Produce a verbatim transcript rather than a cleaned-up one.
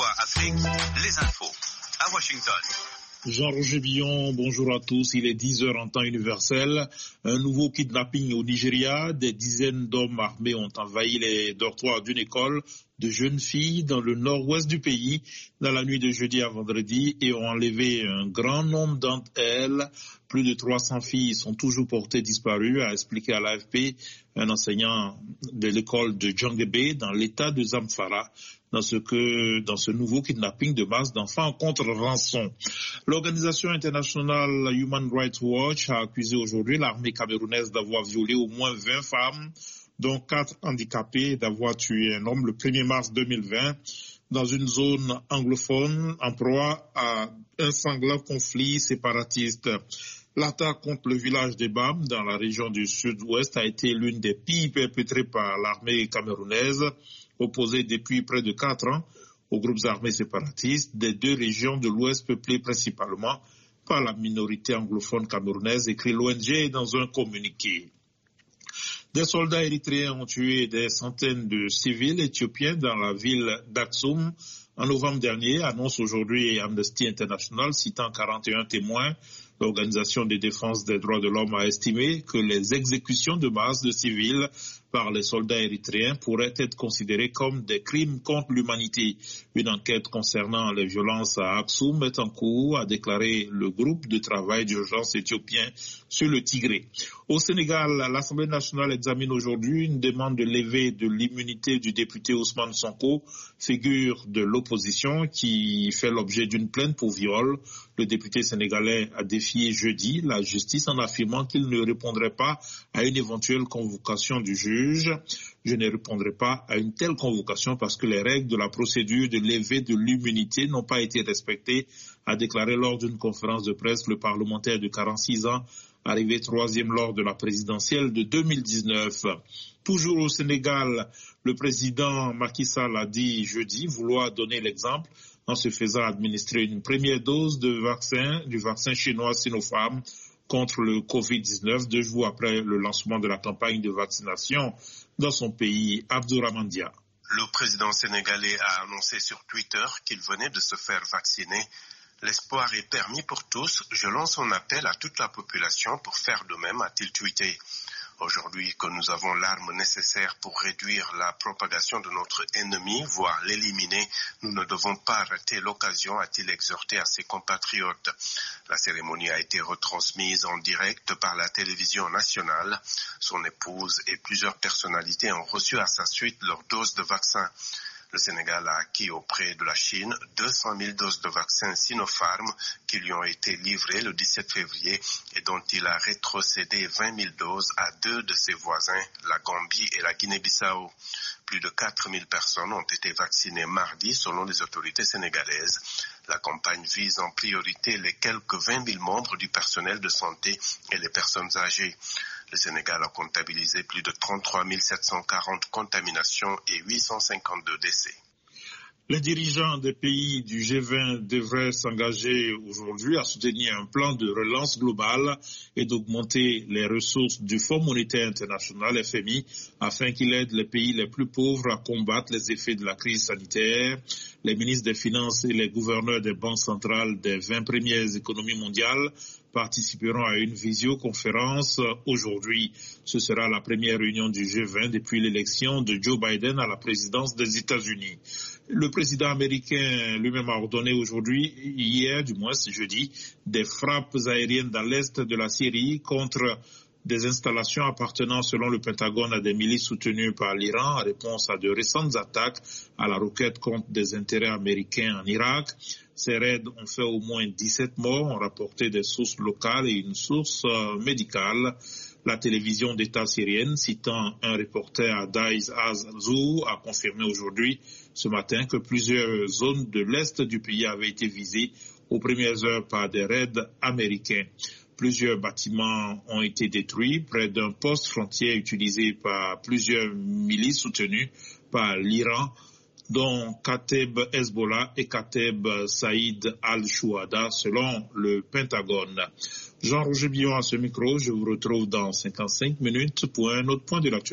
Soir Afrique, les infos à Washington. Jean-Roger Billon, bonjour à tous. Il est dix heures en temps universel. Un nouveau kidnapping au Nigeria. Des dizaines d'hommes armés ont envahi les dortoirs d'une école de jeunes filles dans le nord-ouest du pays dans la nuit de jeudi à vendredi et ont enlevé un grand nombre d'entre elles. Plus de trois cents filles sont toujours portées disparues, a expliqué à l'A F P un enseignant de l'école de Djangebe dans l'état de Zamfara. Dans ce, que, dans ce nouveau kidnapping de masse d'enfants contre rançon. L'organisation internationale Human Rights Watch a accusé aujourd'hui l'armée camerounaise d'avoir violé au moins vingt femmes, dont quatre handicapées, et d'avoir tué un homme le premier mars deux mille vingt dans une zone anglophone en proie à un sanglant conflit séparatiste. L'attaque contre le village d'Ebam, dans la région du sud-ouest, a été l'une des pires perpétrées par l'armée camerounaise, opposée depuis près de quatre ans aux groupes armés séparatistes des deux régions de l'Ouest peuplées principalement par la minorité anglophone camerounaise, écrit l'O N G dans un communiqué. Des soldats érythréens ont tué des centaines de civils éthiopiens dans la ville d'Aksum en novembre dernier, annonce aujourd'hui Amnesty International, citant quarante et un témoins. L'Organisation de défense des droits de l'homme a estimé que les exécutions de masse de civils par les soldats érythréens pourraient être considérées comme des crimes contre l'humanité. Une enquête concernant les violences à Aksum est en cours, a déclaré le groupe de travail d'urgence éthiopien sur le Tigré. Au Sénégal, l'Assemblée nationale examine aujourd'hui une demande de levée de l'immunité du député Ousmane Sonko, figure de l'opposition qui fait l'objet d'une plainte pour viol. Le député sénégalais a défié jeudi la justice en affirmant qu'il ne répondrait pas à une éventuelle convocation du juge. Je ne répondrai pas à une telle convocation parce que les règles de la procédure de levée de l'immunité n'ont pas été respectées, a déclaré lors d'une conférence de presse le parlementaire de quarante-six ans, arrivé troisième lors de la présidentielle de deux mille dix-neuf. Toujours au Sénégal, le président Macky Sall a dit jeudi vouloir donner l'exemple en se faisant administrer une première dose de vaccin, du vaccin chinois Sinopharm contre le covid dix-neuf, deux jours après le lancement de la campagne de vaccination dans son pays. Abdourahmane Dia. Le président sénégalais a annoncé sur Twitter qu'il venait de se faire vacciner. L'espoir est permis pour tous. Je lance un appel à toute la population pour faire de même, a-t-il tweeté. Aujourd'hui que nous avons l'arme nécessaire pour réduire la propagation de notre ennemi, voire l'éliminer, nous ne devons pas rater l'occasion, a-t-il exhorté à ses compatriotes. La cérémonie a été retransmise en direct par la télévision nationale. Son épouse et plusieurs personnalités ont reçu à sa suite leur dose de vaccin. Le Sénégal a acquis auprès de la Chine deux cent mille doses de vaccin Sinopharm qui lui ont été livrées le dix-sept février et dont il a rétrocédé vingt mille doses à deux de ses voisins, la Gambie et la Guinée-Bissau. Plus de quatre mille personnes ont été vaccinées mardi selon les autorités sénégalaises. La campagne vise en priorité les quelques vingt mille membres du personnel de santé et les personnes âgées. Le Sénégal a comptabilisé plus de trente-trois mille sept cent quarante contaminations et huit cent cinquante-deux décès. Les dirigeants des pays du G vingt devraient s'engager aujourd'hui à soutenir un plan de relance globale et d'augmenter les ressources du Fonds monétaire international F M I afin qu'il aide les pays les plus pauvres à combattre les effets de la crise sanitaire. Les ministres des Finances et les gouverneurs des banques centrales des vingt premières économies mondiales participeront à une visioconférence aujourd'hui. Ce sera la première réunion du G vingt depuis l'élection de Joe Biden à la présidence des États-Unis. Le président américain lui-même a ordonné aujourd'hui, hier du moins ce jeudi, des frappes aériennes dans l'est de la Syrie contre des installations appartenant selon le Pentagone à des milices soutenues par l'Iran en réponse à de récentes attaques à la roquette contre des intérêts américains en Irak. Ces raids ont fait au moins dix-sept morts, ont rapporté des sources locales et une source euh, médicale. La télévision d'État syrienne, citant un reporter à Daiz Az-Zou, a confirmé aujourd'hui, ce matin, que plusieurs zones de l'est du pays avaient été visées aux premières heures par des raids américains. Plusieurs bâtiments ont été détruits près d'un poste frontière utilisé par plusieurs milices soutenues par l'Iran, dont Kateb Hezbollah et Kateb Saïd al-Shuhada, selon le Pentagone. Jean-Roger Billon à ce micro, je vous retrouve dans cinquante-cinq minutes pour un autre point de l'actualité.